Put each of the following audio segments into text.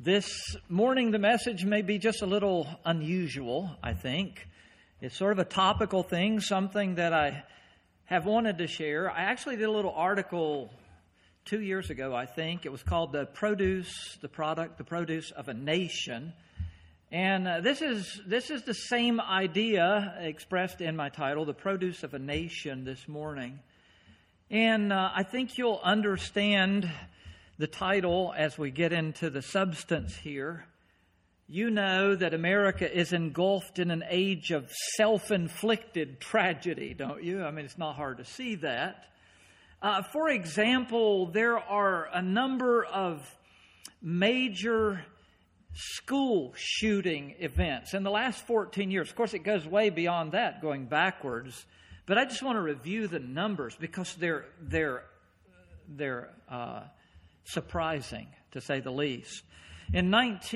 This morning, the message may be just a little unusual, I think. It's sort of a topical thing, something that I have wanted to share. I actually did a little article 2 years ago, I think. It was called The Produce of a Nation. And this is the same idea expressed in my title, The Produce of a Nation, this morning. And I think you'll understand the title as we get into the substance here. You know that America is engulfed in an age of self-inflicted tragedy, don't you? I mean, it's not hard to see that. For example, there are a number of major school shooting events in the last 14 years. Of course, it goes way beyond that, going backwards. But I just want to review the numbers because they're surprising, to say the least. In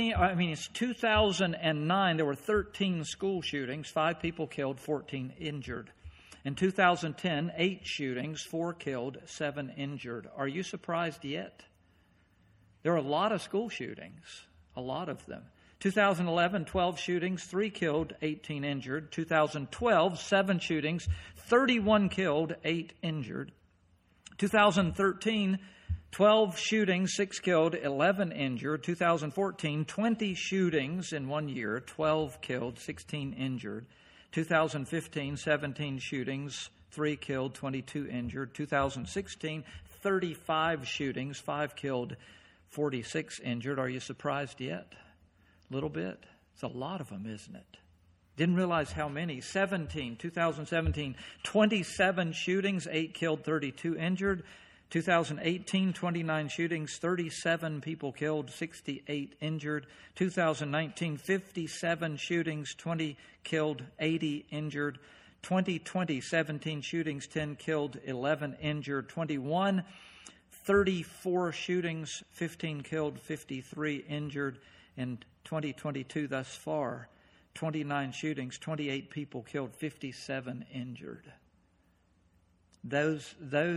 2009, there were 13 school shootings, 5 people killed, 14 injured. In 2010, 8 shootings, 4 killed, 7 injured. Are you surprised yet? There are a lot of school shootings, a lot of them. 2011, 12 shootings, 3 killed, 18 injured. 2012, 7 shootings, 31 killed, 8 injured. 2013, 12 shootings, 6 killed, 11 injured. 2014, 20 shootings in 1 year, 12 killed, 16 injured. 2015, 17 shootings, 3 killed, 22 injured. 2016, 35 shootings, 5 killed, 46 injured. Are you surprised yet? A little bit? It's a lot of them, isn't it? Didn't realize how many. 2017, 27 shootings, 8 killed, 32 injured. 2018, 29 shootings, 37 people killed, 68 injured. 2019, 57 shootings, 20 killed, 80 injured. 2020, 17 shootings, 10 killed, 11 injured. 21, 34 shootings, 15 killed, 53 injured. In 2022 thus far, 29 shootings, 28 people killed, 57 injured. Those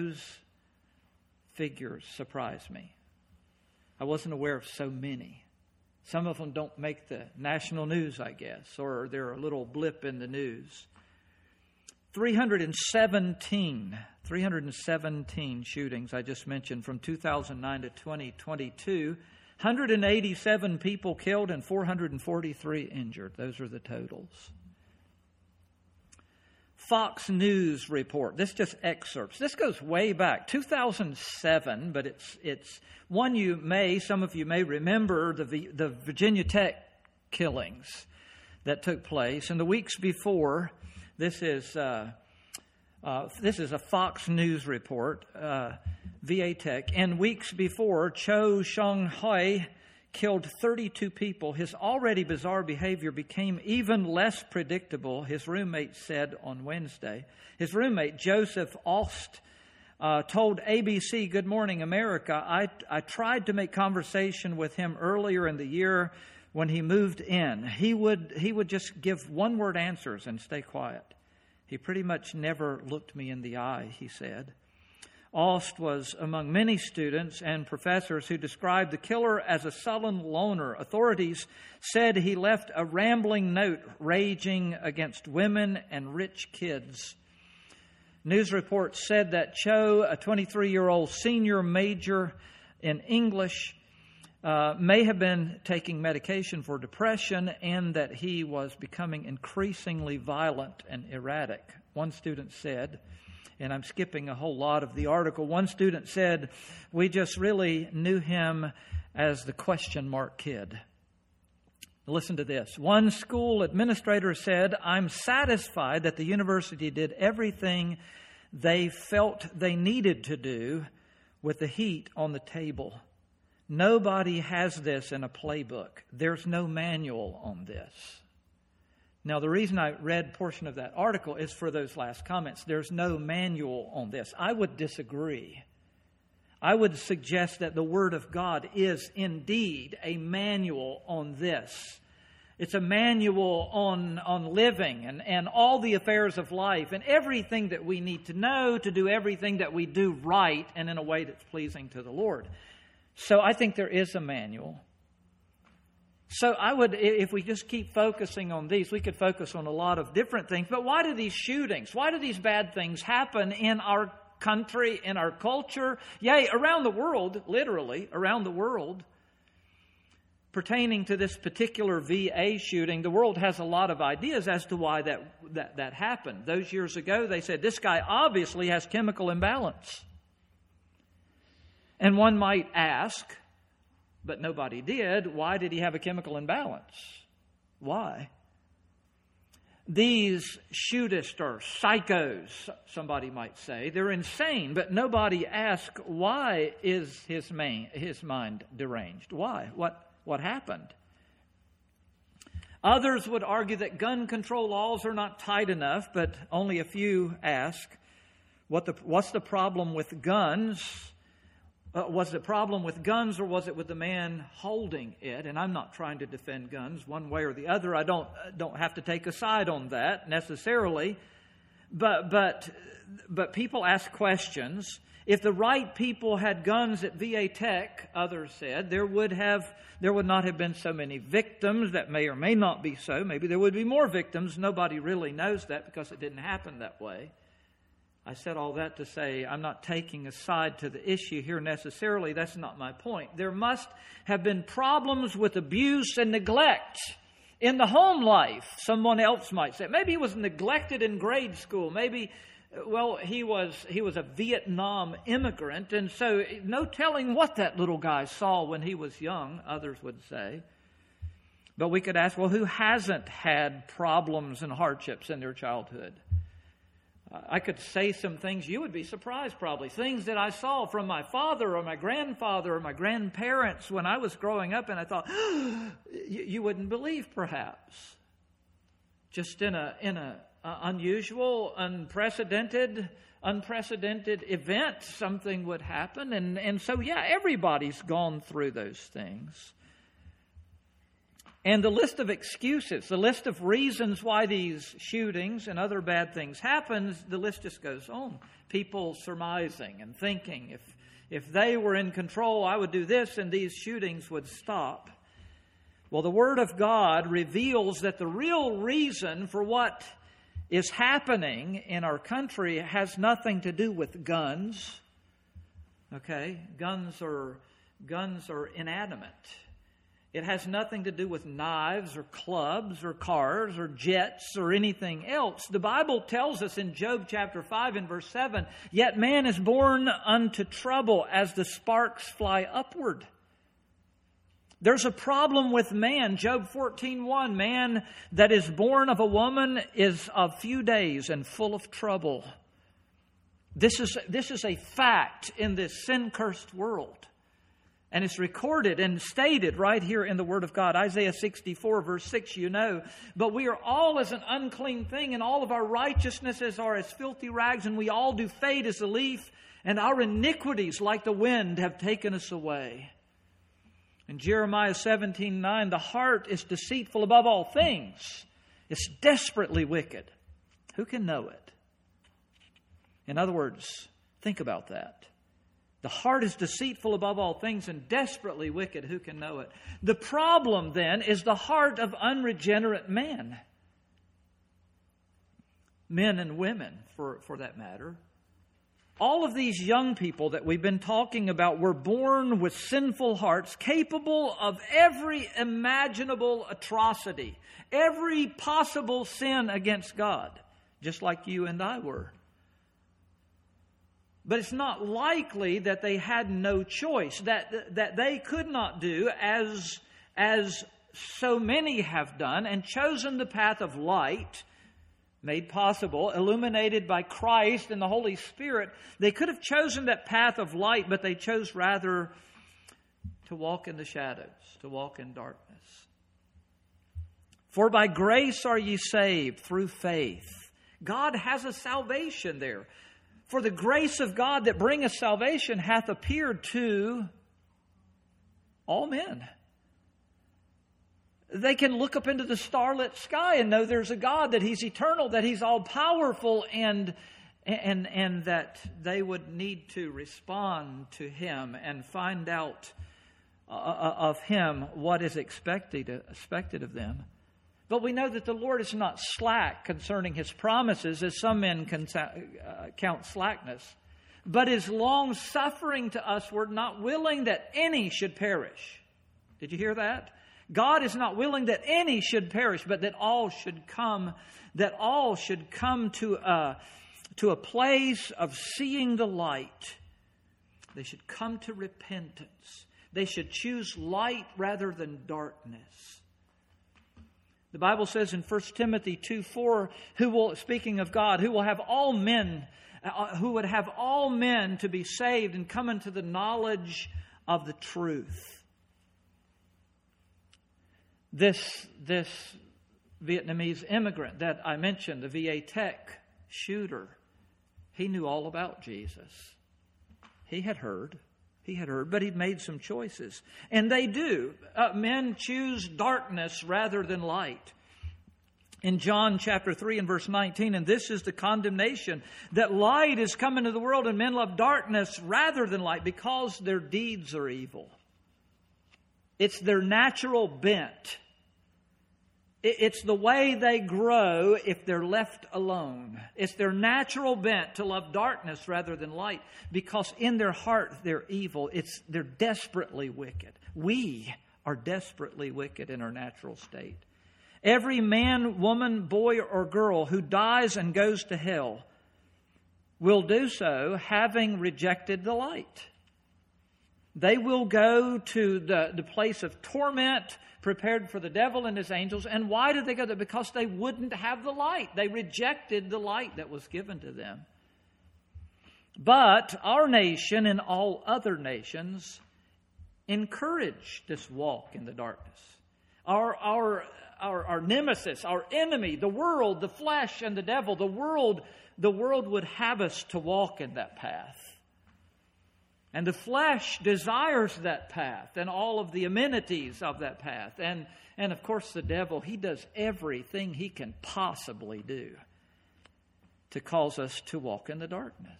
figures surprise me. I wasn't aware of so many. Some of them don't make the national news, I guess, or they're a little blip in the news. 317 shootings I just mentioned from 2009 to 2022. 187 people killed and 443 injured. Those are the totals. Fox News report. This just excerpts. This goes way back, 2007, but it's one some of you may remember the Virginia Tech killings that took place. And the weeks before, this is a Fox News report, VA Tech. And weeks before, Cho Seung-hui killed 32 people. His already bizarre behavior became even less predictable, his roommate said on Wednesday. His roommate, Joseph Aust, told ABC Good Morning America, I tried to make conversation with him earlier in the year when he moved in. He would just give one-word answers and stay quiet. He pretty much never looked me in the eye, he said. Aust was among many students and professors who described the killer as a sullen loner. Authorities said he left a rambling note raging against women and rich kids. News reports said that Cho, a 23-year-old senior major in English, may have been taking medication for depression and that he was becoming increasingly violent and erratic. One student said, and I'm skipping a whole lot of the article. One student said, we just really knew him as the question mark kid. Listen to this. One school administrator said, I'm satisfied that the university did everything they felt they needed to do with the heat on the table. Nobody has this in a playbook. There's no manual on this. Now, the reason I read a portion of that article is for those last comments. There's no manual on this. I would disagree. I would suggest that the Word of God is indeed a manual on this. It's a manual on living and all the affairs of life and everything that we need to know to do everything that we do right and in a way that's pleasing to the Lord. So I think there is a manual. So if we just keep focusing on these, we could focus on a lot of different things. But why do these shootings, why do these bad things happen in our country, in our culture, yea, around the world, literally, around the world? Pertaining to this particular VA shooting, the world has a lot of ideas as to why that happened. Those years ago, they said, this guy obviously has chemical imbalance. And one might ask, but nobody did, why did he have a chemical imbalance? Why? These shooters are psychos, somebody might say. They're insane, but nobody asked, why is his mind deranged? Why? What happened? Others would argue that gun control laws are not tight enough, but only a few ask, what's the problem with guns? Was the problem with guns, or was it with the man holding it? And I'm not trying to defend guns one way or the other. I don't have to take a side on that necessarily. But people ask questions. If the right people had guns at VA Tech, others said, there would not have been so many victims. That may or may not be so. Maybe there would be more victims. Nobody really knows that because it didn't happen that way. I said all that to say I'm not taking a side to the issue here necessarily. That's not my point. There must have been problems with abuse and neglect in the home life, someone else might say. Maybe he was neglected in grade school. Maybe, he was a Vietnam immigrant, and so no telling what that little guy saw when he was young, others would say. But we could ask, who hasn't had problems and hardships in their childhood? I could say some things you would be surprised probably. Things that I saw from my father or my grandfather or my grandparents when I was growing up, and I thought, you wouldn't believe perhaps. Just in a unusual, unprecedented event, something would happen. And so, everybody's gone through those things. And the list of excuses, the list of reasons why these shootings and other bad things happen, the list just goes on. People surmising and thinking, if they were in control, I would do this and these shootings would stop. Well, the Word of God reveals that the real reason for what is happening in our country has nothing to do with guns. Okay? Guns are inanimate. It has nothing to do with knives or clubs or cars or jets or anything else. The Bible tells us in Job chapter 5 and verse 7, yet man is born unto trouble as the sparks fly upward. There's a problem with man. Job 14:1, man that is born of a woman is of few days and full of trouble. This is a fact in this sin-cursed world. And it's recorded and stated right here in the Word of God. Isaiah 64 verse 6, but we are all as an unclean thing, and all of our righteousnesses are as filthy rags, and we all do fade as a leaf, and our iniquities like the wind have taken us away. In Jeremiah 17:9, the heart is deceitful above all things. It's desperately wicked. Who can know it? In other words, think about that. The heart is deceitful above all things and desperately wicked. Who can know it? The problem then is the heart of unregenerate man. Men and women, for that matter. All of these young people that we've been talking about were born with sinful hearts, capable of every imaginable atrocity, every possible sin against God, just like you and I were. But it's not likely that they had no choice, that they could not do as so many have done and chosen the path of light, made possible, illuminated by Christ and the Holy Spirit. They could have chosen that path of light, but they chose rather to walk in the shadows, to walk in darkness. For by grace are ye saved through faith. God has a salvation there. For the grace of God that bringeth salvation hath appeared to all men. They can look up into the starlit sky and know there's a God, that He's eternal, that He's all-powerful, and that they would need to respond to Him and find out of Him what is expected of them. But we know that the Lord is not slack concerning His promises, as some men count slackness, but is long-suffering to usward, not willing that any should perish. Did you hear that? God is not willing that any should perish, but that all should come to a place of seeing the light. They should come to repentance. They should choose light rather than darkness. The Bible says in 1 Timothy 2:4, speaking of God, who would have all men to be saved and come into the knowledge of the truth. This Vietnamese immigrant that I mentioned, the VA Tech shooter, he knew all about Jesus. He had heard, but he'd made some choices. And they do. Men choose darkness rather than light. In John chapter 3 and verse 19, and this is the condemnation, that light is come into the world and men love darkness rather than light because their deeds are evil. It's their natural bent. It's the way they grow if they're left alone. It's their natural bent to love darkness rather than light because in their heart they're evil. They're desperately wicked. We are desperately wicked in our natural state. Every man, woman, boy, or girl who dies and goes to hell will do so having rejected the light. They will go to the place of torment prepared for the devil and his angels. And why did they go there? Because they wouldn't have the light. They rejected the light that was given to them. But our nation and all other nations encourage this walk in the darkness. Our nemesis, our enemy, the world, the flesh, and the devil, the world would have us to walk in that path. And the flesh desires that path and all of the amenities of that path. And of course the devil, he does everything he can possibly do to cause us to walk in the darkness.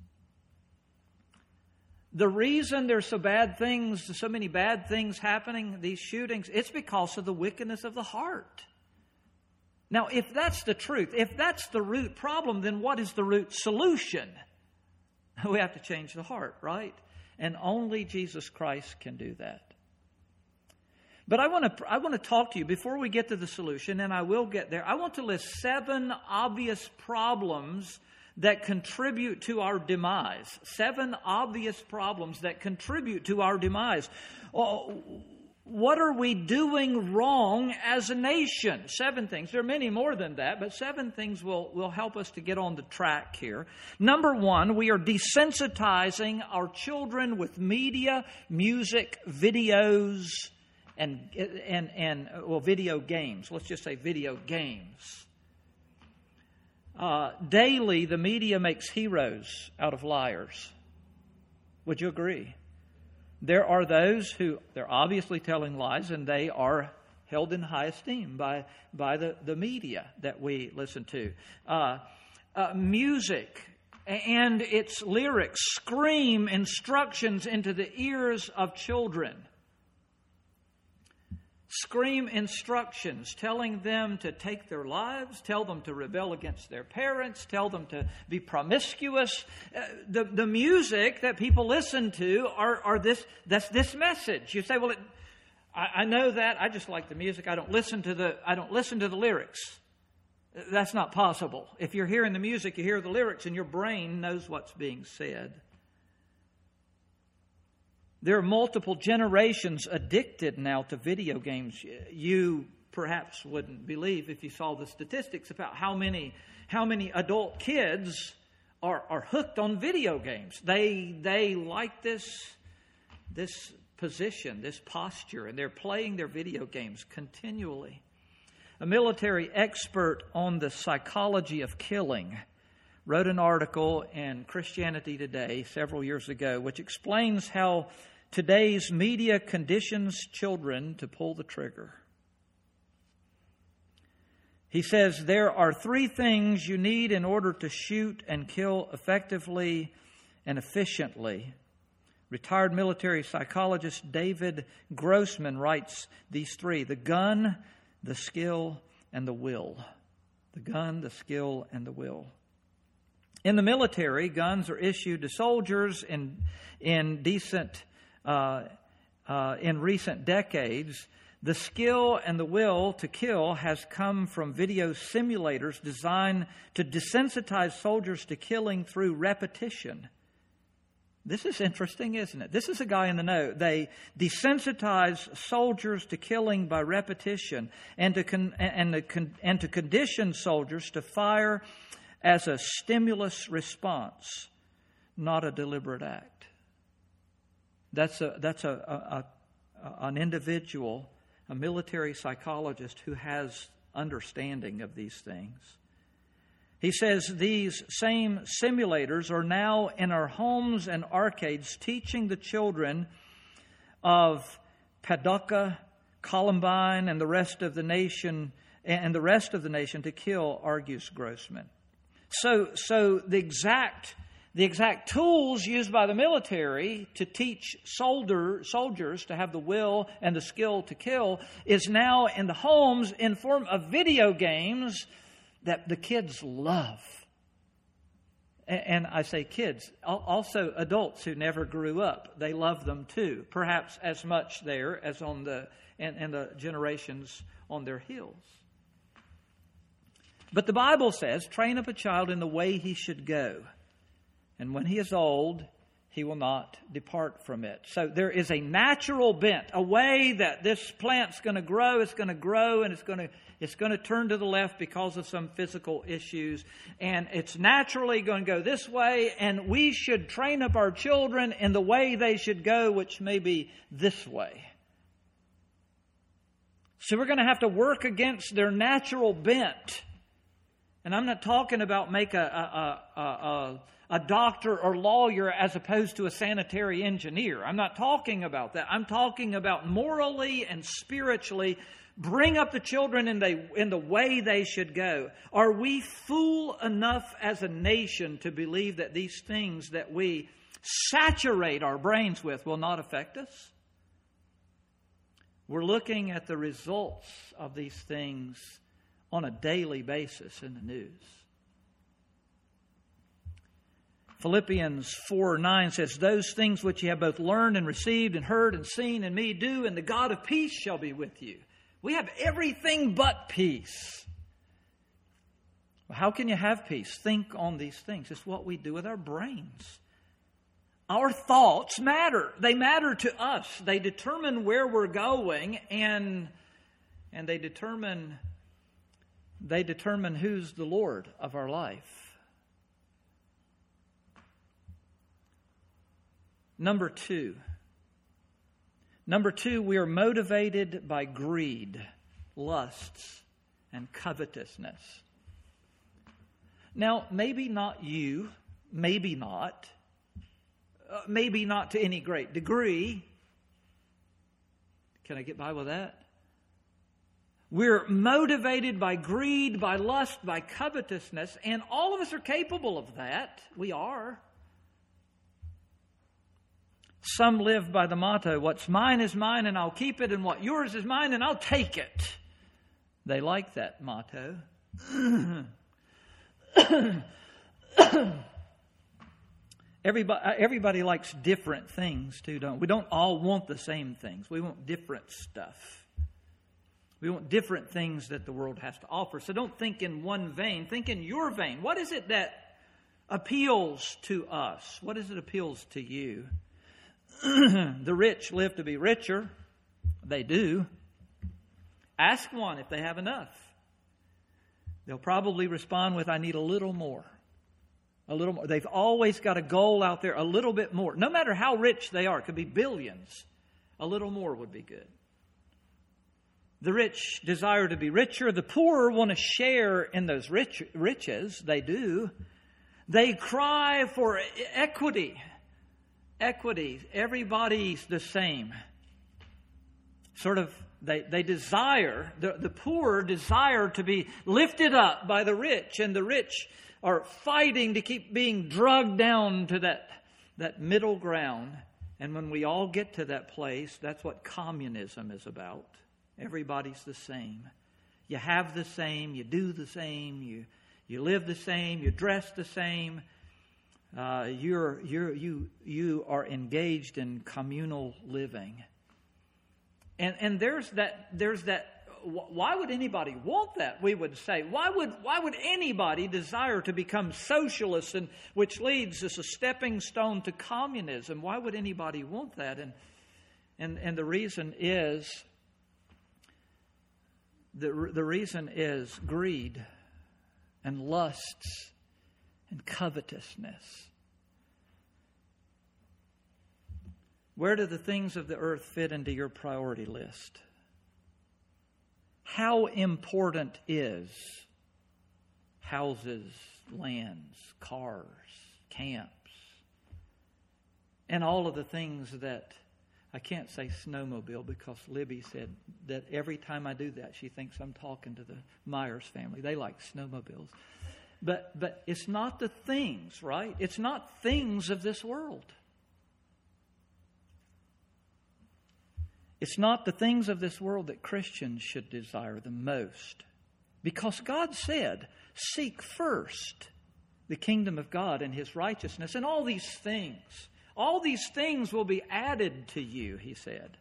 The reason there's so many bad things happening, these shootings, it's because of the wickedness of the heart. Now, if that's the truth, if that's the root problem, then what is the root solution? We have to change the heart, right? And only Jesus Christ can do that. But I want to talk to you before we get to the solution, and I will get there. I want to list 7 obvious problems that contribute to our demise. 7 obvious problems that contribute to our demise. What are we doing wrong as a nation? 7 things. There are many more than that, but 7 things will help us to get on the track here. Number 1, we are desensitizing our children with media, music, videos, and video games. Let's just say video games. Daily, the media makes heroes out of liars. Would you agree? There are those who, they're obviously telling lies, and they are held in high esteem by the media that we listen to. Music and its lyrics scream instructions into the ears of children. Scream instructions telling them to take their lives, tell them to rebel against their parents, tell them to be promiscuous. The music that people listen to that's this message. You say, well, I know that. I just like the music. I don't listen to the lyrics. That's not possible. If you're hearing the music, you hear the lyrics, and your brain knows what's being said. There are multiple generations addicted now to video games. You perhaps wouldn't believe if you saw the statistics about how many adult kids are hooked on video games. They like this position, this posture, and they're playing their video games continually. A military expert on the psychology of killing wrote an article in Christianity Today several years ago, which explains how today's media conditions children to pull the trigger. He says, there are 3 things you need in order to shoot and kill effectively and efficiently. Retired military psychologist David Grossman writes these three: the gun, the skill, and the will. The gun, the skill, and the will. In the military, guns are issued to soldiers in recent decades. The skill and the will to kill has come from video simulators designed to desensitize soldiers to killing through repetition. This is interesting, isn't it? This is a guy in the know. They desensitize soldiers to killing by repetition and to condition soldiers to fire as a stimulus response, not a deliberate act. That's an individual, a military psychologist who has understanding of these things. He says these same simulators are now in our homes and arcades teaching the children of Paducah, Columbine, and the rest of the nation to kill, argues Grossman. So the exact tools used by the military to teach soldiers to have the will and the skill to kill is now in the homes in form of video games that the kids love. And I say kids, also adults who never grew up. They love them too, perhaps as much there as on the generations on their heels. But the Bible says, train up a child in the way he should go, and when he is old, he will not depart from it. So there is a natural bent, a way that this plant's going to grow. It's going to grow, and it's going to turn to the left because of some physical issues. And it's naturally going to go this way, and we should train up our children in the way they should go, which may be this way. So we're going to have to work against their natural bent. And I'm not talking about make a doctor or lawyer as opposed to a sanitary engineer. I'm not talking about that. I'm talking about morally and spiritually bring up the children in the way they should go. Are we fool enough as a nation to believe that these things that we saturate our brains with will not affect us? We're looking at the results of these things on a daily basis in the news. Philippians 4:9 says, those things which ye have both learned and received and heard and seen in me do, and the God of peace shall be with you. We have everything but peace. Well, how can you have peace? Think on these things. It's what we do with our brains. Our thoughts matter. They matter to us. They determine where we're going, and they determine who's the Lord of our life. Number two, we are motivated by greed, lusts, and covetousness. Now, maybe not you, maybe not to any great degree. Can I get by with that? We're motivated by greed, by lust, by covetousness, and all of us are capable of that. We are. Some live by the motto, what's mine is mine and I'll keep it, and what yours is mine and I'll take it. They like that motto. Everybody likes different things too, don't we? We don't all want the same things. We want different stuff. We want different things that the world has to offer. So don't think in one vein. Think in your vein. What is it that appeals to us? What is it appeals to you? The rich live to be richer. They do. Ask one if they have enough. They'll probably respond with, I need a little more. A little more. They've always got a goal out there, a little bit more. No matter how rich they are, it could be billions. A little more would be good. The rich desire to be richer. The poor want to share in those riches. They do. They cry for equity. Equity. Everybody's the same. Sort of, they desire, the poor desire to be lifted up by the rich, and the rich are fighting to keep being drugged down to that middle ground. And when we all get to that place, that's what communism is about. Everybody's the same. You have the same, you do the same, you live the same, you dress the same. You are engaged in communal living. And there's that. Why would anybody want that? We would say, why would anybody desire to become socialist, and which leads as a stepping stone to communism? Why would anybody want that? And the reason is the reason is greed and lusts and covetousness. Where do the things of the earth fit into your priority list? How important is houses, lands, cars, camps, and all of the things that, I can't say snowmobile because Libby said that every time I do that, she thinks I'm talking to the Myers family. They like snowmobiles. But it's not the things, right? It's not things of this world. It's not the things of this world that Christians should desire the most. Because God said, seek first the kingdom of God and His righteousness, and all these things will be added to you, He said.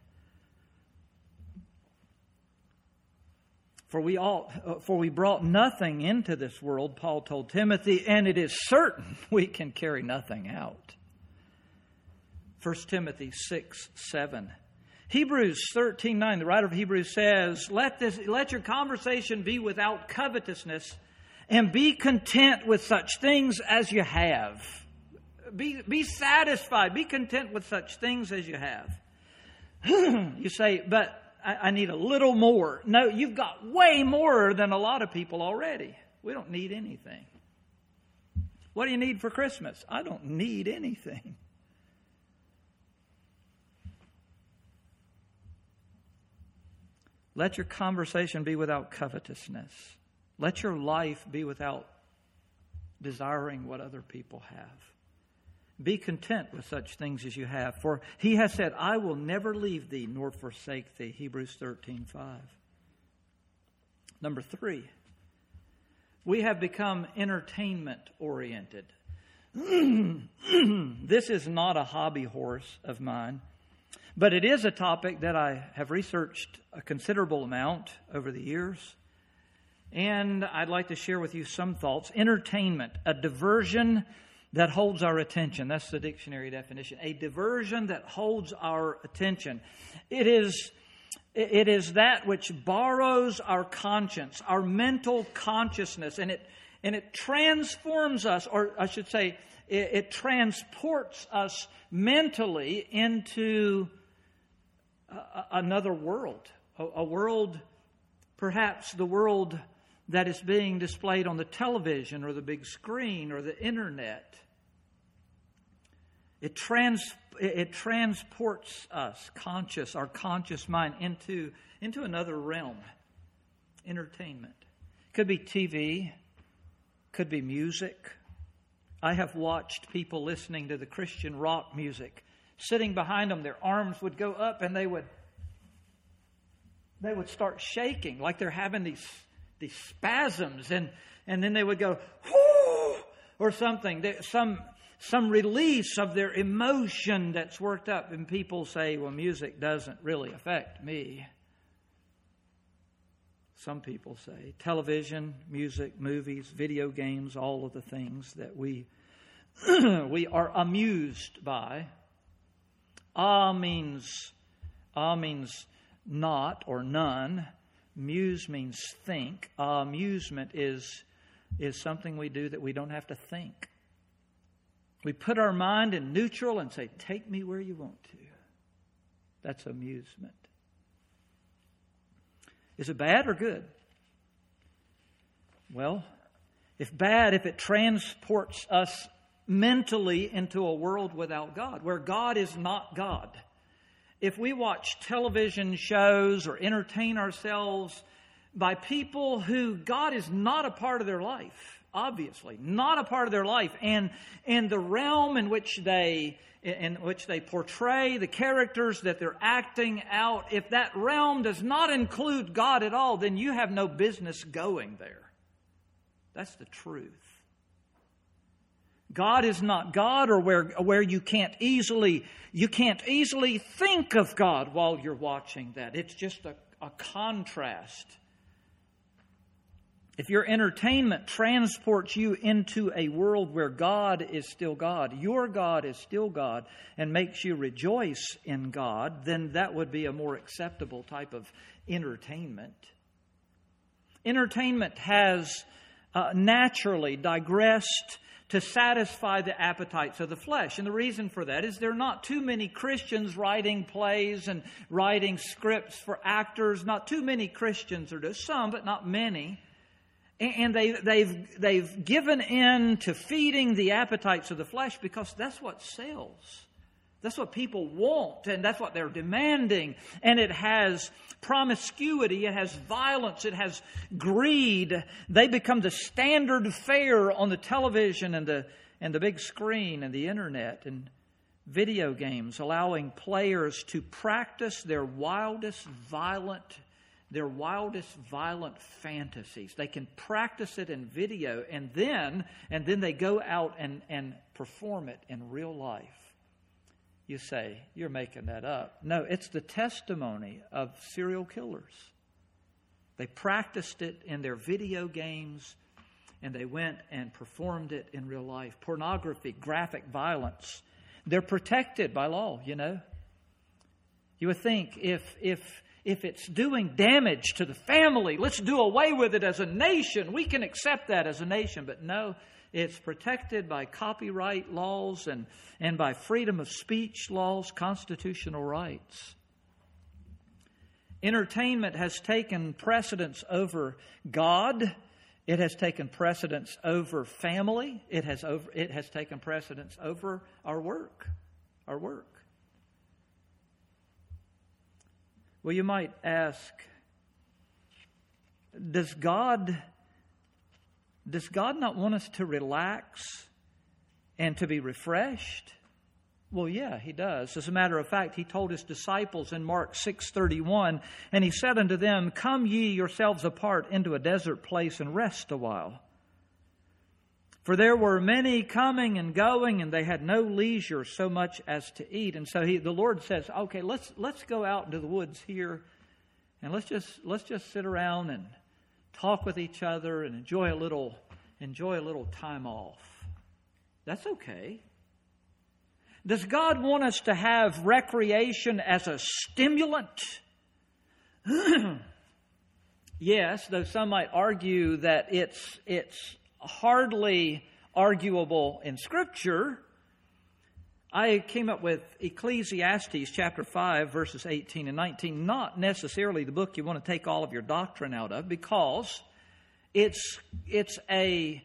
For we brought nothing into this world, Paul told Timothy, and it is certain we can carry nothing out. 1 Timothy 6:7. Hebrews 13:9, the writer of Hebrews says, let your conversation be without covetousness, and be content with such things as you have. Be satisfied. Be content with such things as you have. You say, but I need a little more. No, you've got way more than a lot of people already. We don't need anything. What do you need for Christmas? I don't need anything. Let your conversation be without covetousness. Let your life be without desiring what other people have. Be content with such things as you have. For He has said, I will never leave thee nor forsake thee. Hebrews 13:5. Number 3, we have become entertainment oriented. This is not a hobby horse of mine, but it is a topic that I have researched a considerable amount over the years. And I'd like to share with you some thoughts. Entertainment, a diversion that holds our attention. That's the dictionary definition. A diversion that holds our attention. It is that which borrows our conscience, our mental consciousness, and it transforms us, or I should say, it transports us mentally into another world. A world, perhaps the world that is being displayed on the television or the big screen or the internet. It transports us, our conscious mind, into another realm. Entertainment. Could be TV. Could be music. I have watched people listening to the Christian rock music. Sitting behind them, their arms would go up and they would start shaking like they're having these spasms, and then they would go, whoo, or something. Some release of their emotion that's worked up. And people say, well, music doesn't really affect me. Some people say television, music, movies, video games, all of the things that we are amused by. Means not or none. Muse means think. Amusement is something we do that we don't have to think. We put our mind in neutral and say, take me where you want to. That's amusement. Is it bad or good? Well, if it transports us mentally into a world without God, where God is not God. If we watch television shows or entertain ourselves by people who God is not a part of their life, Obviously, not a part of their life. And the realm in which they portray the characters that they're acting out, if that realm does not include God at all, then you have no business going there. That's the truth. God is not God, or where you can't easily think of God while you're watching that. It's just a contrast. If your entertainment transports you into a world where God is still God, your God is still God, and makes you rejoice in God, then that would be a more acceptable type of entertainment. Entertainment has naturally digressed to satisfy the appetites of the flesh. And the reason for that is there are not too many Christians writing plays and writing scripts for actors. Not too many Christians, or there's some, but not many. And they've given in to feeding the appetites of the flesh because that's what sells. That's what people want, and that's what they're demanding. And it has promiscuity, it has violence, it has greed. They become the standard fare on the television and the big screen and the internet and video games, allowing players to practice their wildest violent fantasies. They can practice it in video, and then they go out and perform it in real life. You say, you're making that up. No, it's the testimony of serial killers. They practiced it in their video games, and they went and performed it in real life. Pornography, graphic violence. They're protected by law, you know. You would think if it's doing damage to the family, let's do away with it as a nation. We can accept that as a nation. But no, it's protected by copyright laws and by freedom of speech laws, constitutional rights. Entertainment has taken precedence over God. It has taken precedence over family. It has taken precedence over our work. Well, you might ask, does God not want us to relax and to be refreshed? Well, yeah, He does. As a matter of fact, He told His disciples in Mark 6:31, and He said unto them, Come ye yourselves apart into a desert place and rest a while. For there were many coming and going, and they had no leisure so much as to eat. And so the Lord says, okay, let's go out into the woods here, and let's just sit around and talk with each other and enjoy a little time off. That's okay. Does God want us to have recreation as a stimulant? Yes, though some might argue that it's hardly arguable in Scripture. I came up with Ecclesiastes chapter 5, verses 18 and 19. Not necessarily the book you want to take all of your doctrine out of, because it's a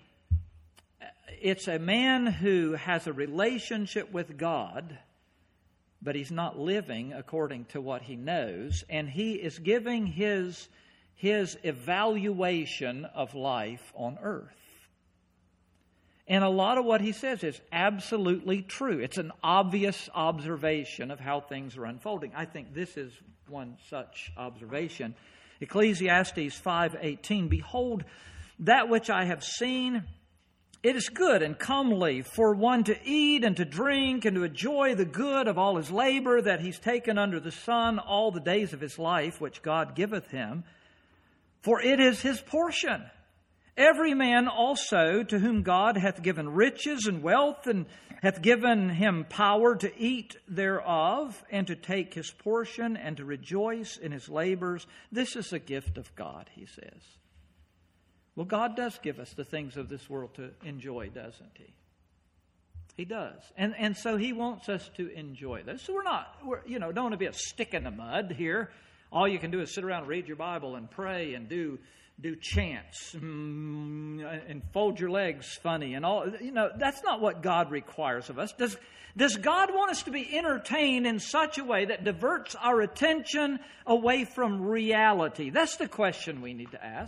man who has a relationship with God, but he's not living according to what he knows, and he is giving his evaluation of life on earth. And a lot of what he says is absolutely true. It's an obvious observation of how things are unfolding. I think this is one such observation. Ecclesiastes 5:18, Behold, that which I have seen, it is good and comely for one to eat and to drink and to enjoy the good of all his labor that he's taken under the sun all the days of his life, which God giveth him. For it is his portion. Every man also to whom God hath given riches and wealth, and hath given him power to eat thereof, and to take his portion, and to rejoice in his labors. This is a gift of God, he says. Well, God does give us the things of this world to enjoy, doesn't He? He does. And so He wants us to enjoy this. So don't want to be a stick in the mud here. All you can do is sit around and read your Bible and pray and do chants and fold your legs funny and all. That's not what God requires of us. Does God want us to be entertained in such a way that diverts our attention away from reality? That's the question we need to ask.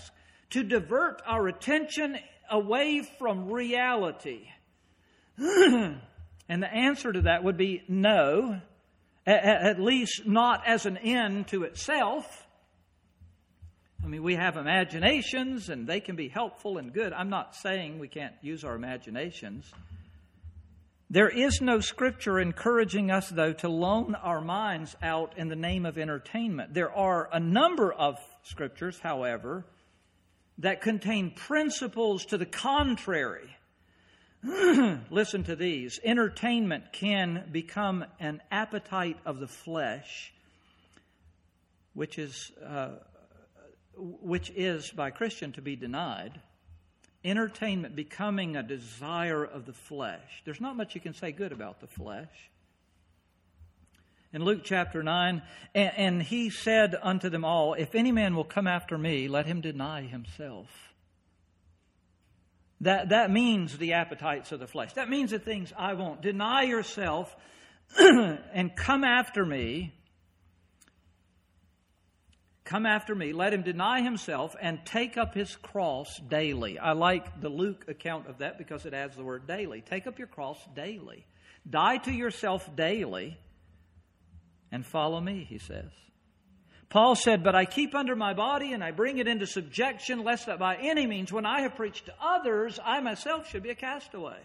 to divert our attention away from reality? And the answer to that would be no, at least not as an end to itself. I mean, we have imaginations and they can be helpful and good. I'm not saying we can't use our imaginations. There is no Scripture encouraging us, though, to loan our minds out in the name of entertainment. There are a number of Scriptures, however, that contain principles to the contrary. Listen to these. Entertainment can become an appetite of the flesh, which is by Christian to be denied. Entertainment becoming a desire of the flesh. There's not much you can say good about the flesh. In Luke chapter 9, and he said unto them all, if any man will come after me, let him deny himself. That means the appetites of the flesh. That means the things I want. Deny yourself and come after me. Come after me. Let him deny himself and take up his cross daily. I like the Luke account of that because it adds the word daily. Take up your cross daily. Die to yourself daily and follow me, he says. Paul said, but I keep under my body and I bring it into subjection, lest that by any means, when I have preached to others, I myself should be a castaway.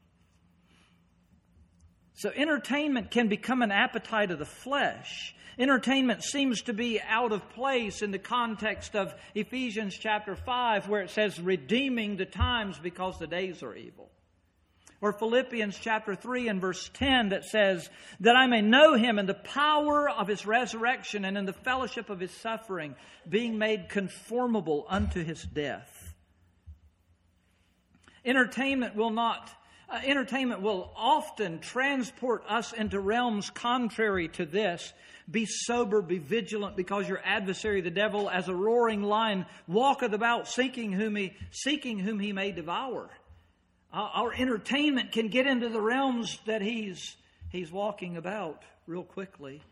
So entertainment can become an appetite of the flesh. Entertainment seems to be out of place in the context of Ephesians chapter 5, where it says, redeeming the times because the days are evil. Or Philippians chapter 3 and verse 10 that says, that I may know Him in the power of His resurrection and in the fellowship of His suffering, being made conformable unto His death. Entertainment will often transport us into realms contrary to this. Be sober, be vigilant, because your adversary, the devil, as a roaring lion, walketh about seeking whom he may devour. Our entertainment can get into the realms that he's walking about real quickly.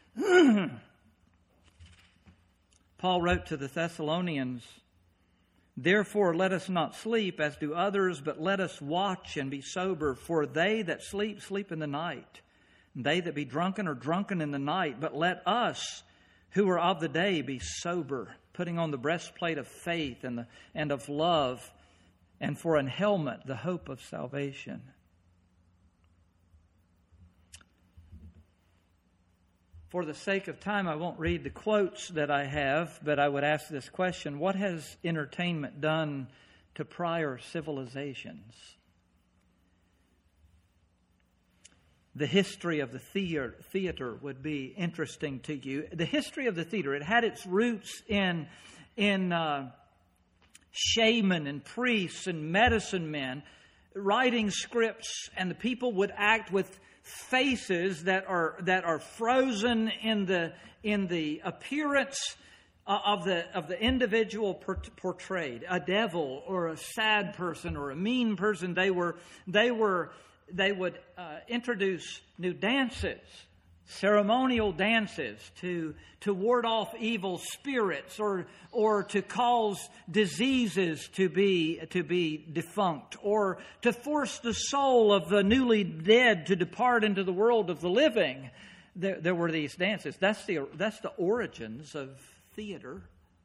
Paul wrote to the Thessalonians, therefore let us not sleep as do others, but let us watch and be sober. For they that sleep, sleep in the night. And they that be drunken are drunken in the night. But let us who are of the day be sober, putting on the breastplate of faith and of love, and for an helmet, the hope of salvation. For the sake of time, I won't read the quotes that I have, but I would ask this question. What has entertainment done to prior civilizations? The history of the theater would be interesting to you. The history of the theater, it had its roots in shaman and priests and medicine men writing scripts, and the people would act with faces that are frozen in the appearance of the individual portrayed, a devil or a sad person or a mean person. They would introduce new dances, ceremonial dances to ward off evil spirits or to cause diseases to be defunct, or to force the soul of the newly dead to depart into the world of the living. There were these dances. That's the origins of theater.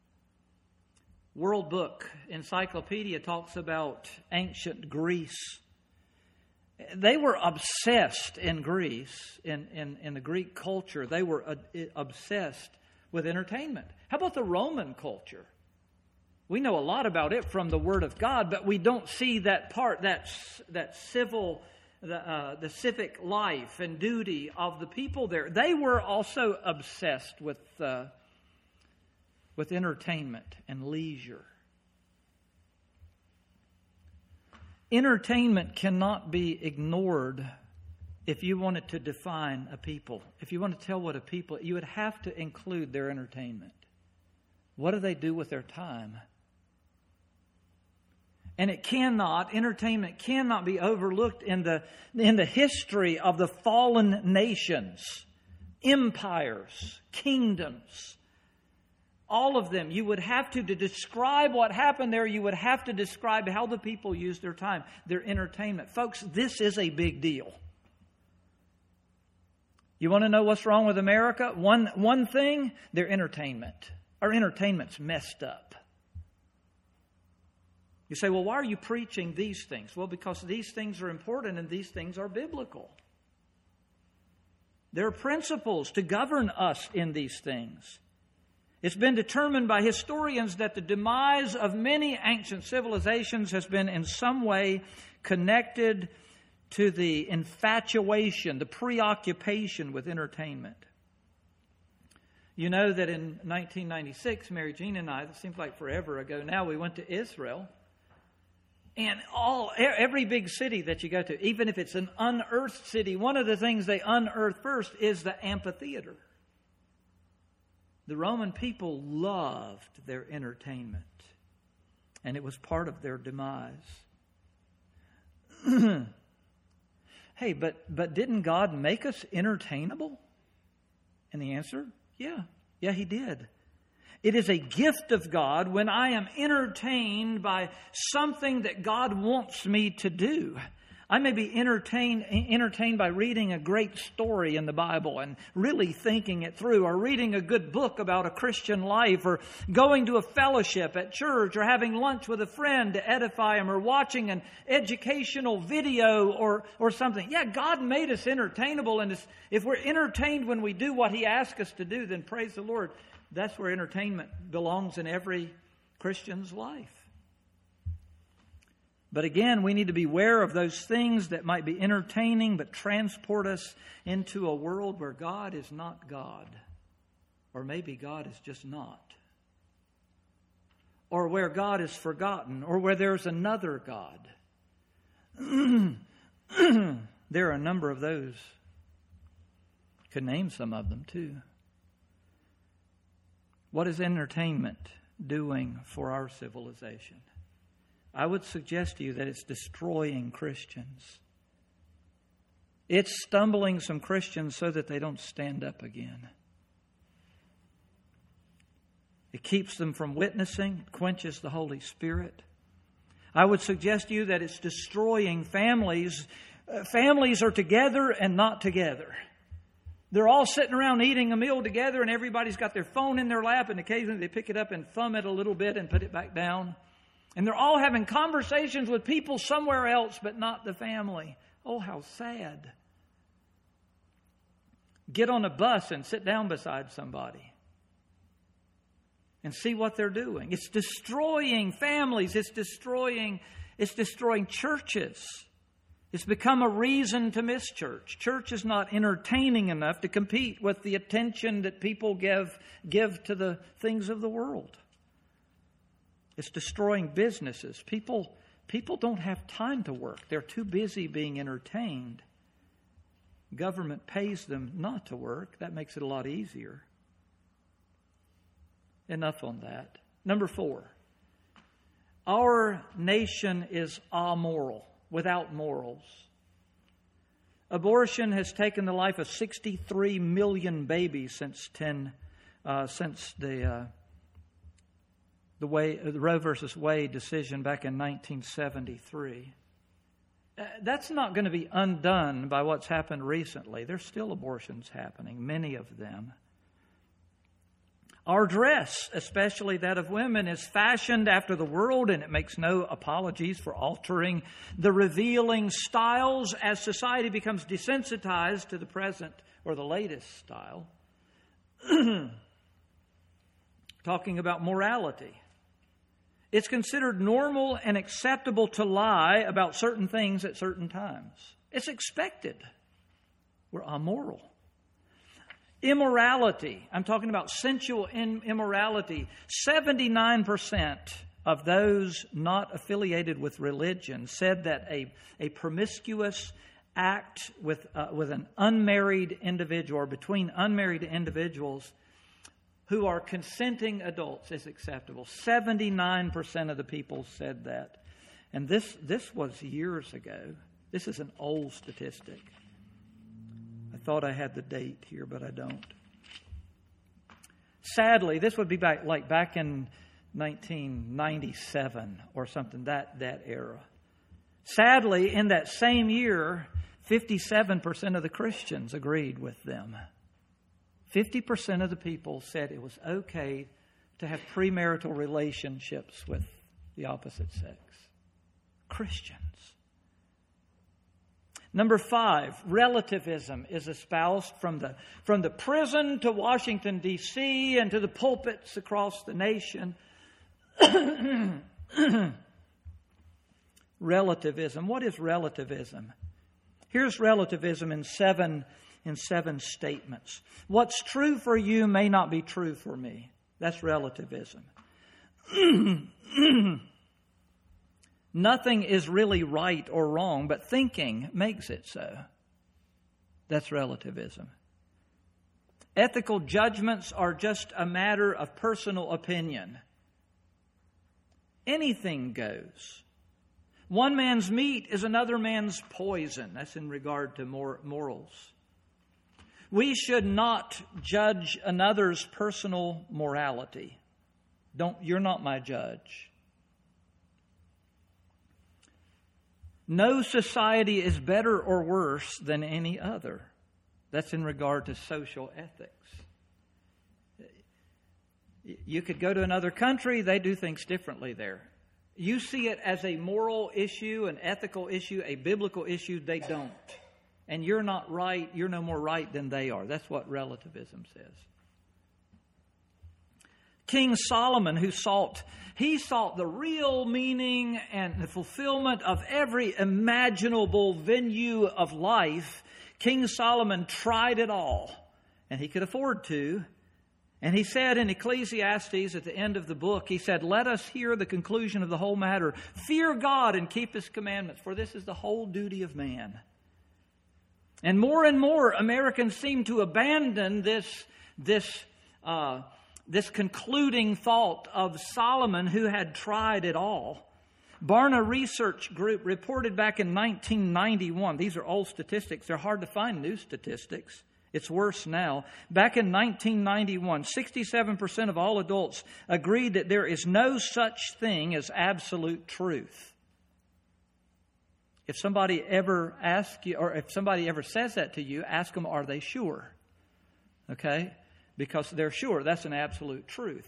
World Book Encyclopedia talks about ancient Greece. They were obsessed in Greece, in the Greek culture. They were obsessed with entertainment. How about the Roman culture? We know a lot about it from the Word of God, but we don't see that part, that civil, the civic life and duty of the people there. They were also obsessed with entertainment and leisure. Entertainment cannot be ignored if you wanted to define a people. If you want to tell what a people, you would have to include their entertainment. What do they do with their time? And entertainment cannot be overlooked in the history of the fallen nations, empires, kingdoms. All of them. You would have to describe what happened there, you would have to describe how the people used their time, their entertainment. Folks, this is a big deal. You want to know what's wrong with America? One thing, their entertainment. Our entertainment's messed up. You say, well, why are you preaching these things? Well, because these things are important and these things are biblical. There are principles to govern us in these things. It's been determined by historians that the demise of many ancient civilizations has been in some way connected to the infatuation, the preoccupation with entertainment. You know that in 1996, Mary Jean and I, it seems like forever ago now, we went to Israel. And every big city that you go to, even if it's an unearthed city, one of the things they unearth first is the amphitheater. The Roman people loved their entertainment, and it was part of their demise. Hey, but didn't God make us entertainable? And the answer, yeah, He did. It is a gift of God when I am entertained by something that God wants me to do. I may be entertained by reading a great story in the Bible and really thinking it through, or reading a good book about a Christian life, or going to a fellowship at church, or having lunch with a friend to edify them, or watching an educational video or something. Yeah, God made us entertainable, and if we're entertained when we do what He asks us to do, then praise the Lord. That's where entertainment belongs in every Christian's life. But again, we need to be aware of those things that might be entertaining but transport us into a world where God is not God. Or maybe God is just not. Or where God is forgotten. Or where there's another God. There are a number of those. Could name some of them too. What is entertainment doing for our civilization? I would suggest to you that it's destroying Christians. It's stumbling some Christians so that they don't stand up again. It keeps them from witnessing, quenches the Holy Spirit. I would suggest to you that it's destroying families. Families are together and not together. They're all sitting around eating a meal together, and everybody's got their phone in their lap, and occasionally they pick it up and thumb it a little bit and put it back down. And they're all having conversations with people somewhere else, but not the family. Oh, how sad. Get on a bus and sit down beside somebody and see what they're doing. It's destroying families. It's destroying churches. It's become a reason to miss church. Church is not entertaining enough to compete with the attention that people give to the things of the world. It's destroying businesses. People don't have time to work. They're too busy being entertained. Government pays them not to work. That makes it a lot easier. Enough on that. Number 4. Our nation is amoral, without morals. Abortion has taken the life of 63 million babies since the Roe versus Wade decision back in 1973. That's not going to be undone by what's happened recently. There's still abortions happening, many of them. Our dress, especially that of women, is fashioned after the world, and it makes no apologies for altering the revealing styles as society becomes desensitized to the present or the latest style. Talking about morality. It's considered normal and acceptable to lie about certain things at certain times. It's expected. We're amoral. Immorality. I'm talking about sensual immorality. 79% of those not affiliated with religion said that a promiscuous act with an unmarried individual or between unmarried individuals who are consenting adults is acceptable. 79% of the people said that. And this was years ago. This is an old statistic. I thought I had the date here, but I don't. Sadly, this would be back in 1997 or something, that era. Sadly, in that same year, 57% of the Christians agreed with them. 50% of the people said it was okay to have premarital relationships with the opposite sex. Christians. Number 5, relativism is espoused from the prison to Washington, D.C., and to the pulpits across the nation. Relativism. What is relativism? Here's relativism in seven statements. What's true for you may not be true for me. That's relativism. Nothing is really right or wrong, but thinking makes it so. That's relativism. Ethical judgments are just a matter of personal opinion. Anything goes. One man's meat is another man's poison. That's in regard to morals. We should not judge another's personal morality. You're not my judge. No society is better or worse than any other. That's in regard to social ethics. You could go to another country, they do things differently there. You see it as a moral issue, an ethical issue, a biblical issue, they don't. And you're not right, you're no more right than they are. That's what relativism says. King Solomon, he sought the real meaning and the fulfillment of every imaginable venue of life. King Solomon tried it all, and he could afford to. And he said in Ecclesiastes at the end of the book, he said, "Let us hear the conclusion of the whole matter. Fear God and keep His commandments, for this is the whole duty of man." And more Americans seem to abandon this concluding thought of Solomon, who had tried it all. Barna Research Group reported back in 1991. These are old statistics. They're hard to find new statistics. It's worse now. Back in 1991, 67% of all adults agreed that there is no such thing as absolute truth. If somebody ever asks you, or if somebody ever says that to you, ask them, are they sure? Okay? Because they're sure. That's an absolute truth.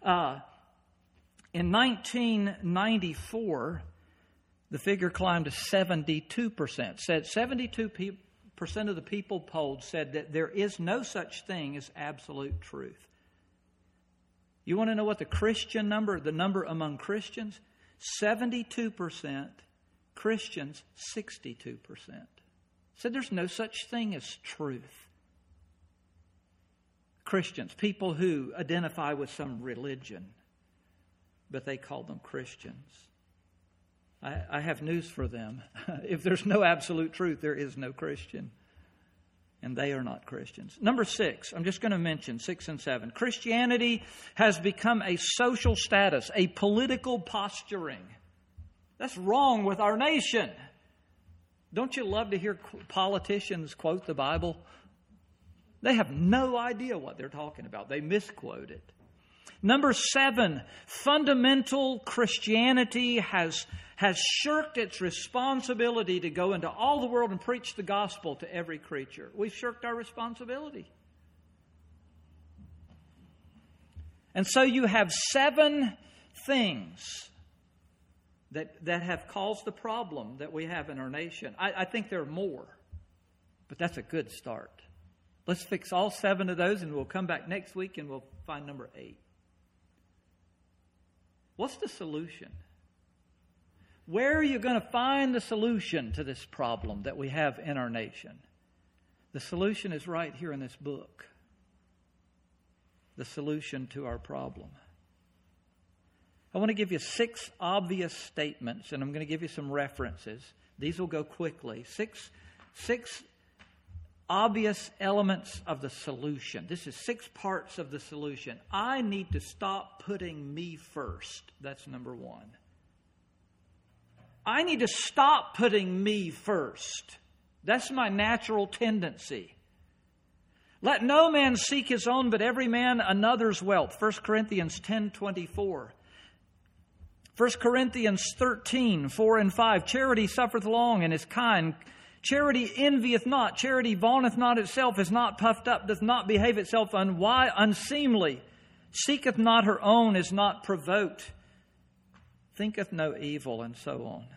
In 1994, the figure climbed to 72%. Said 72% of the people polled said that there is no such thing as absolute truth. You want to know what the Christian number, the number among Christians? 72%. Christians, 62%. Said there's no such thing as truth. Christians, people who identify with some religion, but they call them Christians. I have news for them. If there's no absolute truth, there is no Christian. And they are not Christians. Number 6, I'm just going to mention 6 and 7. Christianity has become a social status, a political posturing. That's wrong with our nation. Don't you love to hear politicians quote the Bible? They have no idea what they're talking about. They misquote it. Number 7, fundamental Christianity has shirked its responsibility to go into all the world and preach the gospel to every creature. We've shirked our responsibility. And so you have 7 things that have caused the problem that we have in our nation. I think there are more, but that's a good start. Let's fix all 7 of those, and we'll come back next week and we'll find number 8. What's the solution? Where are you going to find the solution to this problem that we have in our nation? The solution is right here in this book. The solution to our problem. I want to give you 6 obvious statements, and I'm going to give you some references. These will go quickly. Six obvious elements of the solution. This is 6 parts of the solution. I need to stop putting me first. That's number 1. I need to stop putting me first. That's my natural tendency. Let no man seek his own, but every man another's wealth. 1 Corinthians 10:24. 1 Corinthians 13:4 and 5. Charity suffereth long and is kind. Charity envieth not. Charity vaunteth not itself, is not puffed up, doth not behave itself unseemly, seeketh not her own, is not provoked, thinketh no evil, and so on.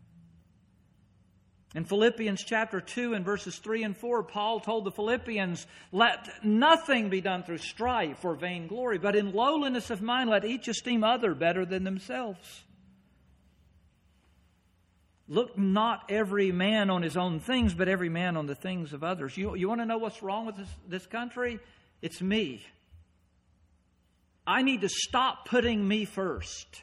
In Philippians chapter 2 and verses 3 and 4, Paul told the Philippians, let nothing be done through strife or vainglory, but in lowliness of mind let each esteem other better than themselves. Look not every man on his own things, but every man on the things of others. You want to know what's wrong with this country? It's me. I need to stop putting me first.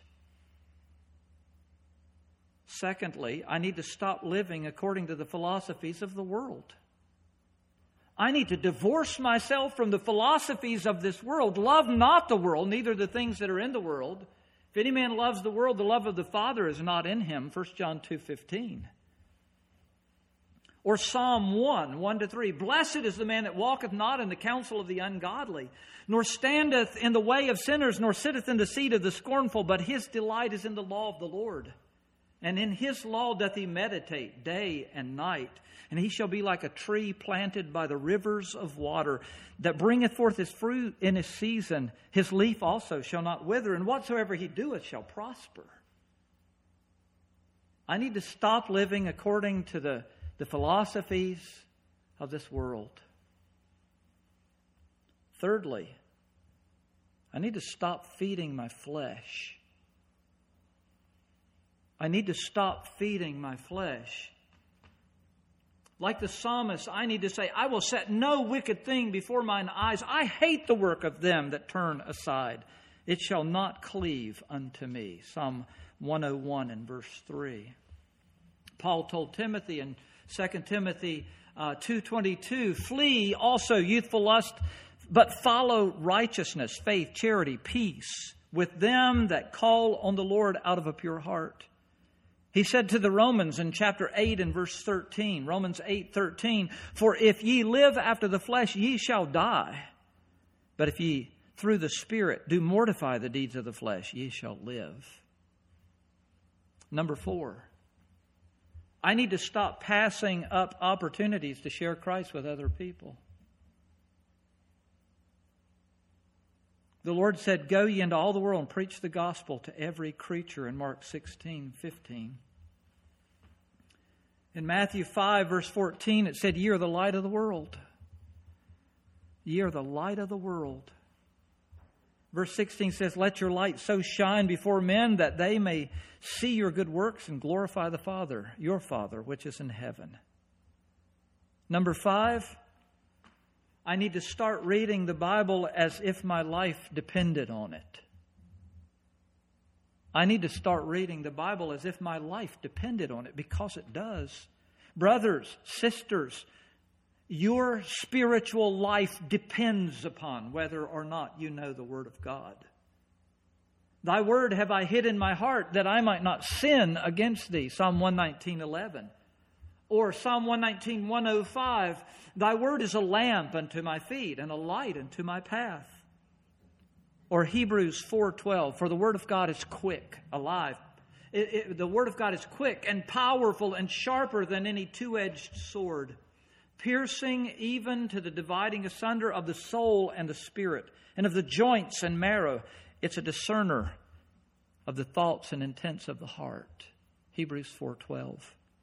Secondly, I need to stop living according to the philosophies of the world. I need to divorce myself from the philosophies of this world. Love not the world, neither the things that are in the world. If any man loves the world, the love of the Father is not in him. 1 John 2:15. Or Psalm 1:1-3. Blessed is the man that walketh not in the counsel of the ungodly, nor standeth in the way of sinners, nor sitteth in the seat of the scornful, but his delight is in the law of the Lord. And in his law doth he meditate day and night. And he shall be like a tree planted by the rivers of water, that bringeth forth his fruit in his season. His leaf also shall not wither, and whatsoever he doeth shall prosper. I need to stop living according to the philosophies of this world. Thirdly, I need to stop feeding my flesh. I need to stop feeding my flesh. Like the psalmist, I need to say, I will set no wicked thing before mine eyes. I hate the work of them that turn aside. It shall not cleave unto me. Psalm 101 and verse 3. Paul told Timothy in 2 Timothy 2:22, flee also youthful lust, but follow righteousness, faith, charity, peace with them that call on the Lord out of a pure heart. He said to the Romans in chapter 8 and verse 13, Romans 8:13, for if ye live after the flesh, ye shall die. But if ye through the Spirit do mortify the deeds of the flesh, ye shall live. Number 4, I need to stop passing up opportunities to share Christ with other people. The Lord said, go ye into all the world and preach the gospel to every creature in Mark 16:15. In Matthew 5, verse 14, it said, ye are the light of the world. Ye are the light of the world. Verse 16 says, let your light so shine before men that they may see your good works and glorify the Father, your Father, which is in heaven. Number 5, I need to start reading the Bible as if my life depended on it. I need to start reading the Bible as if my life depended on it, because it does. Brothers, sisters, your spiritual life depends upon whether or not you know the Word of God. Thy word have I hid in my heart, that I might not sin against thee. Psalm 119:11. Or Psalm 119:105, thy word is a lamp unto my feet and a light unto my path. Or Hebrews 4:12, for the word of God is quick, alive. The word of God is quick and powerful and sharper than any two-edged sword, piercing even to the dividing asunder of the soul and the spirit, and of the joints and marrow. It's a discerner of the thoughts and intents of the heart. Hebrews 4:12.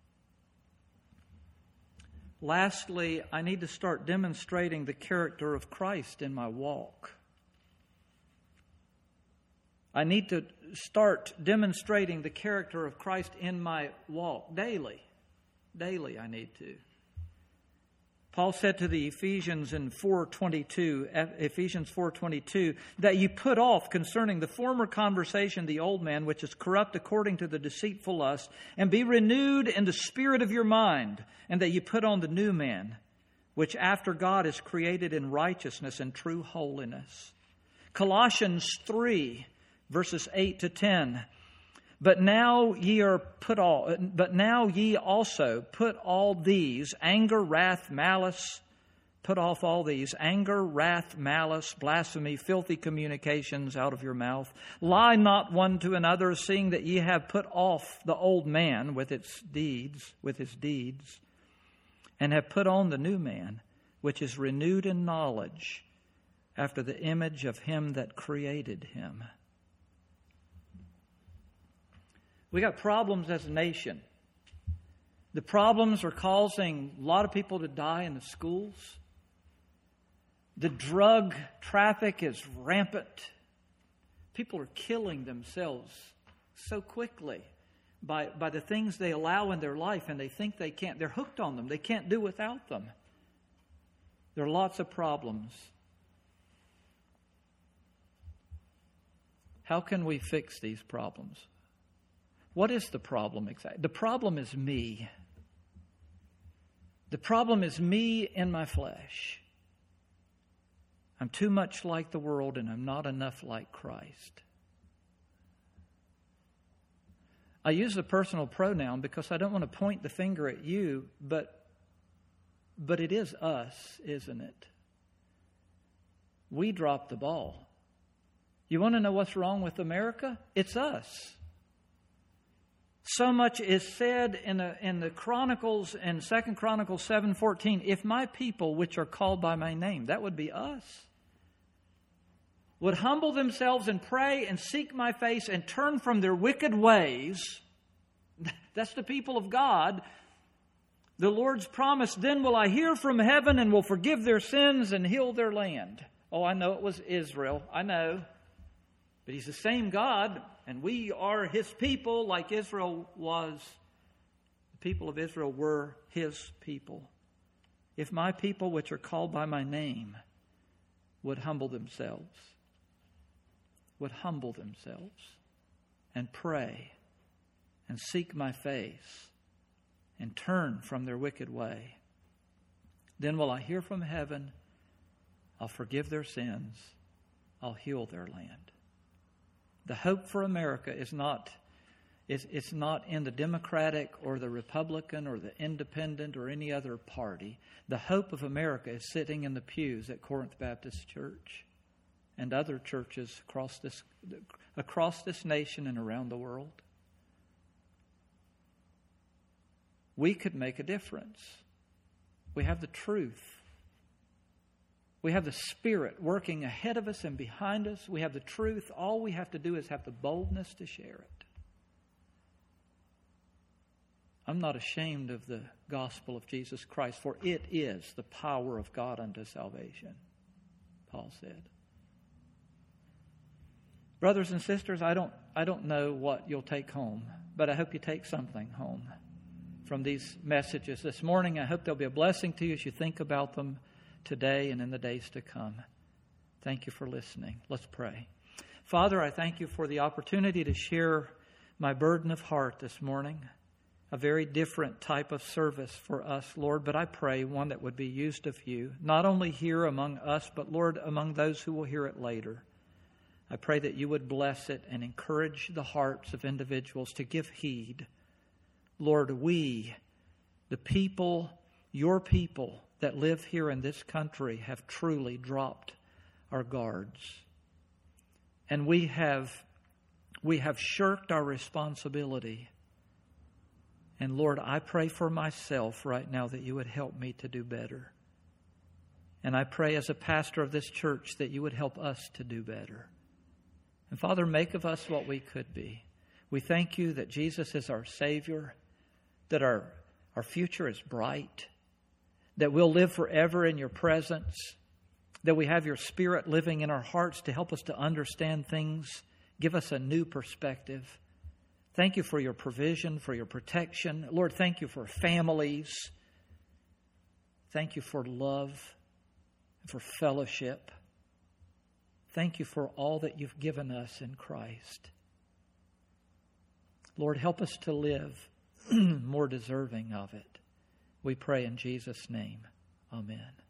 Lastly, I need to start demonstrating the character of Christ in my walk. I need to start demonstrating the character of Christ in my walk daily. Daily I need to. Paul said to the Ephesians in 4:22, Ephesians 4:22, that you put off concerning the former conversation the old man, which is corrupt according to the deceitful lust, and be renewed in the spirit of your mind, and that you put on the new man, which after God is created in righteousness and true holiness. Colossians 3, verses 8 to 10. But now ye also put all these, anger, wrath, malice, Put off all these: anger, wrath, malice, blasphemy, filthy communications out of your mouth. Lie not one to another, seeing that ye have put off the old man with his deeds, and have put on the new man, which is renewed in knowledge, after the image of him that created him. We got problems as a nation. The problems are causing a lot of people to die in the schools. The drug traffic is rampant. People are killing themselves so quickly by the things they allow in their life, and they think they can't. They're hooked on them. They can't do without them. There are lots of problems. How can we fix these problems? What is the problem exactly? The problem is me. The problem is me and my flesh. I'm too much like the world, and I'm not enough like Christ. I use the personal pronoun because I don't want to point the finger at you, but it is us, isn't it? We dropped the ball. You want to know what's wrong with America? It's us. So much is said in the Chronicles, in 2 Chronicles 7:14. If my people, which are called by my name, that would be us, would humble themselves and pray and seek my face and turn from their wicked ways, that's the people of God. The Lord's promise, then will I hear from heaven and will forgive their sins and heal their land. Oh, I know it was Israel. I know. But He's the same God, and we are His people like Israel was. The people of Israel were His people. If my people, which are called by my name, would humble themselves and pray and seek my face and turn from their wicked way, then will I hear from heaven, I'll forgive their sins, I'll heal their land. The hope for America is not in the Democratic or the Republican or the Independent or any other party. The hope of America is sitting in the pews at Corinth Baptist Church and other churches across this nation and around the world. We could make a difference. We have the truth. We have the Spirit working ahead of us and behind us. We have the truth. All we have to do is have the boldness to share it. I'm not ashamed of the gospel of Jesus Christ, for it is the power of God unto salvation, Paul said. Brothers and sisters, I don't know what you'll take home, but I hope you take something home from these messages this morning. I hope they'll be a blessing to you as you think about them today and in the days to come. Thank you for listening. Let's pray. Father, I thank you for the opportunity to share my burden of heart this morning. A very different type of service for us, Lord, but I pray one that would be used of you, not only here among us, but Lord, among those who will hear it later. I pray that you would bless it and encourage the hearts of individuals to give heed. Lord, we, the people, your people that live here in this country, have truly dropped our guards. And we have shirked our responsibility. And Lord, I pray for myself right now that you would help me to do better. And I pray as a pastor of this church that you would help us to do better. And Father, make of us what we could be. We thank you that Jesus is our Savior, that our future is bright, that we'll live forever in your presence, that we have your Spirit living in our hearts to help us to understand things, give us a new perspective. Thank you for your provision, for your protection. Lord, thank you for families. Thank you for love, for fellowship. Thank you for all that you've given us in Christ. Lord, help us to live more deserving of it. We pray in Jesus' name. Amen.